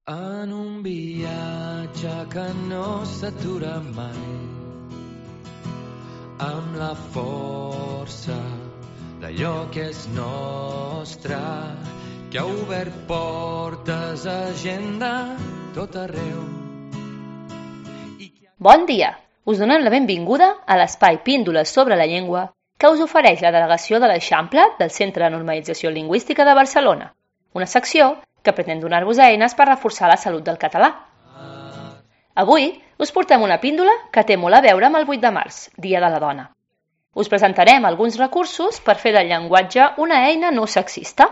En un viatge que no s'atura mai, amb la força d'allò que és nostre, que ha obert portes a gent de tot arreu. Bon dia! Us donem la benvinguda a l'espai Píndoles sobre la llengua que us ofereix la delegació de l'Eixample del Centre de Normalització Lingüística de Barcelona, una secció que pretén donar-vos eines per reforçar la salut del català. Avui us portem una píndola que té molt a veure amb el 8 de març, Dia de la Dona. Us presentarem alguns recursos per fer del llenguatge una eina no sexista.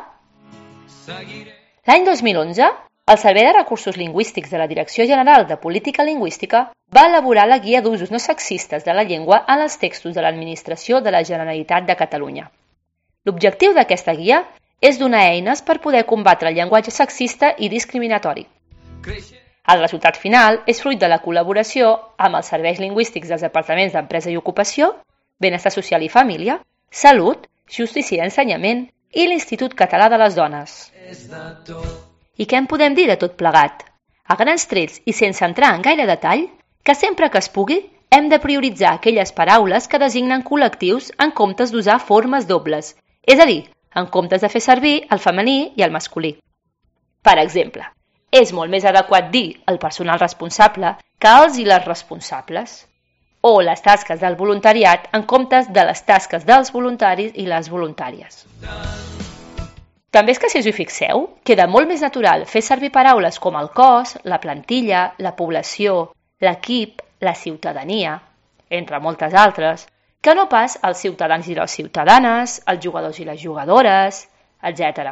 L'any 2011, el Servei de Recursos Lingüístics de la Direcció General de Política Lingüística va elaborar la Guia d'usos no sexistes de la llengua en els textos de l'Administració de la Generalitat de Catalunya. L'objectiu d'aquesta guia és donar eines per poder combatre el llenguatge sexista i discriminatori. El resultat final és fruit de la col·laboració amb els serveis lingüístics dels Departaments d'Empresa i Ocupació, Benestar Social i Família, Salut, Justícia i Ensenyament i l'Institut Català de les Dones. I què en podem dir de tot plegat? A grans trets i sense entrar en gaire detall, que sempre que es pugui hem de prioritzar aquelles paraules que designen col·lectius en comptes d'usar formes dobles, és a dir, en comptes de fer servir el femení i el masculí. Per exemple, és molt més adequat dir el personal responsable que els i les responsables, o les tasques del voluntariat en comptes de les tasques dels voluntaris i les voluntàries. També és que si us hi fixeu, queda molt més natural fer servir paraules com el cos, la plantilla, la població, l'equip, la ciutadania, entre moltes altres, que no pas els ciutadans i les ciutadanes, els jugadors i les jugadores, etc.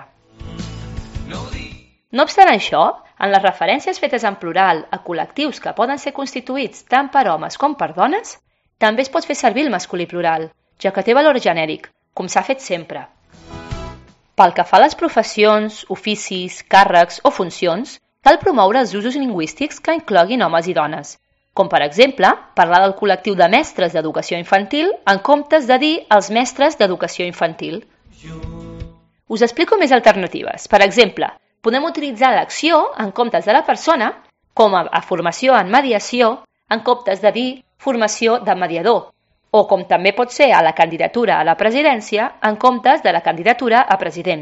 No obstant això, en les referències fetes en plural a col·lectius que poden ser constituïts tant per homes com per dones, també es pot fer servir el masculí plural, ja que té valor genèric, com s'ha fet sempre. Pel que fa a les professions, oficis, càrrecs o funcions, cal promoure els usos lingüístics que incloguin homes i dones, com per exemple parlar del col·lectiu de mestres d'educació infantil en comptes de dir els mestres d'educació infantil. Us explico més alternatives. Per exemple, podem utilitzar l'acció en comptes de la persona, com a formació en mediació, en comptes de dir formació de mediador, o com també pot ser a la candidatura a la presidència en comptes de la candidatura a president.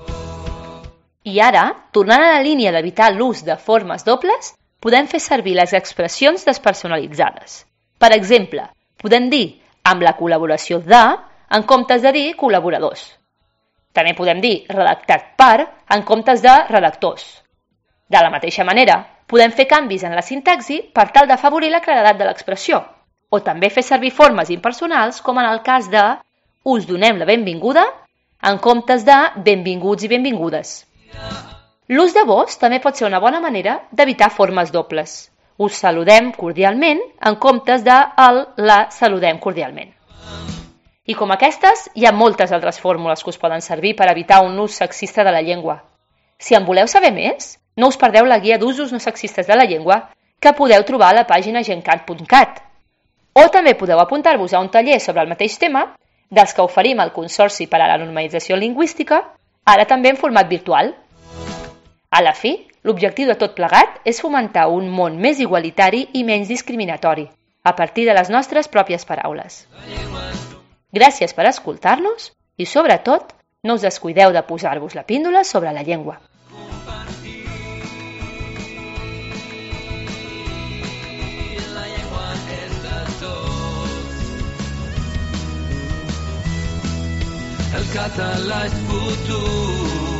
I ara, tornant a la línia d'evitar l'ús de formes dobles, podem fer servir les expressions despersonalitzades. Per exemple, podem dir amb la col·laboració de en comptes de dir col·laboradors. També podem dir redactat per en comptes de redactors. De la mateixa manera, podem fer canvis en la sintaxi per tal d'afavorir la claredat de l'expressió, o també fer servir formes impersonals com en el cas de us donem la benvinguda en comptes de benvinguts i benvingudes. L'ús de vos també pot ser una bona manera d'evitar formes dobles. Us saludem cordialment en comptes de la saludem cordialment. I com aquestes, hi ha moltes altres fórmules que us poden servir per evitar un ús sexista de la llengua. Si en voleu saber més, no us perdeu la guia d'usos no sexistes de la llengua que podeu trobar a la pàgina gencat.cat. O també podeu apuntar-vos a un taller sobre el mateix tema dels que oferim al Consorci per a la Normalització Lingüística, ara també en format virtual. A la fi, l'objectiu de tot plegat és fomentar un món més igualitari i menys discriminatori, a partir de les nostres pròpies paraules. Gràcies per escoltar-nos i, sobretot, no us descuideu de posar-vos la píndola sobre la llengua. El català és futur.